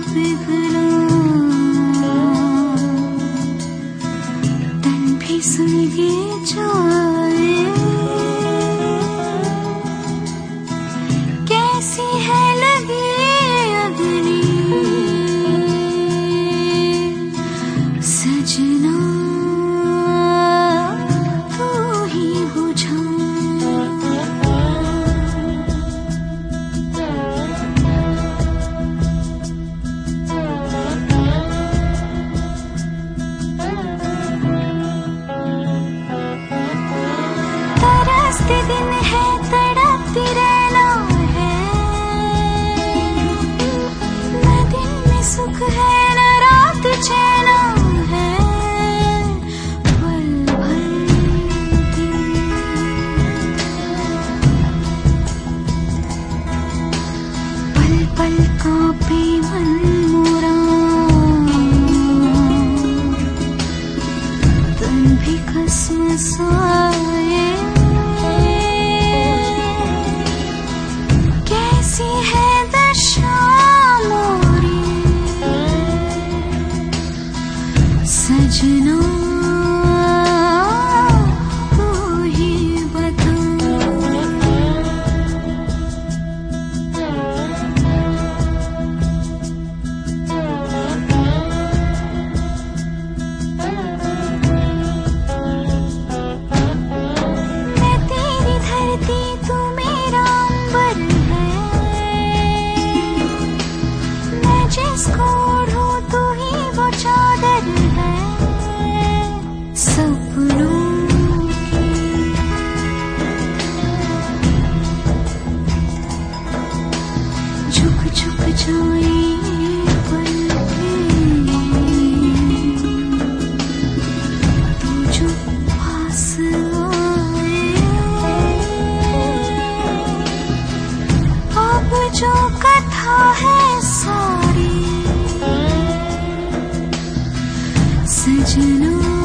पिघला, तन भी सुन के जाए, कैसी है लगी अगली सजना, तू ही बुझा। तरसते दिन है, तड़पती रहना है, न दिन में सुख है न रात चैना है, पल भर पल पल कांपे मन मोरा, तन भी कसमसाए, कैसी है दशा मोरी सजना, तू ही बता। मैं तेरी धरती, तू मेरा अंबर है, मैं जिसको ओढ़ूं तू ही वो चादर है, सपनों की झुक झुक जाए पलकें, तू जो पास आए, अब जो कथा है सारी सजना।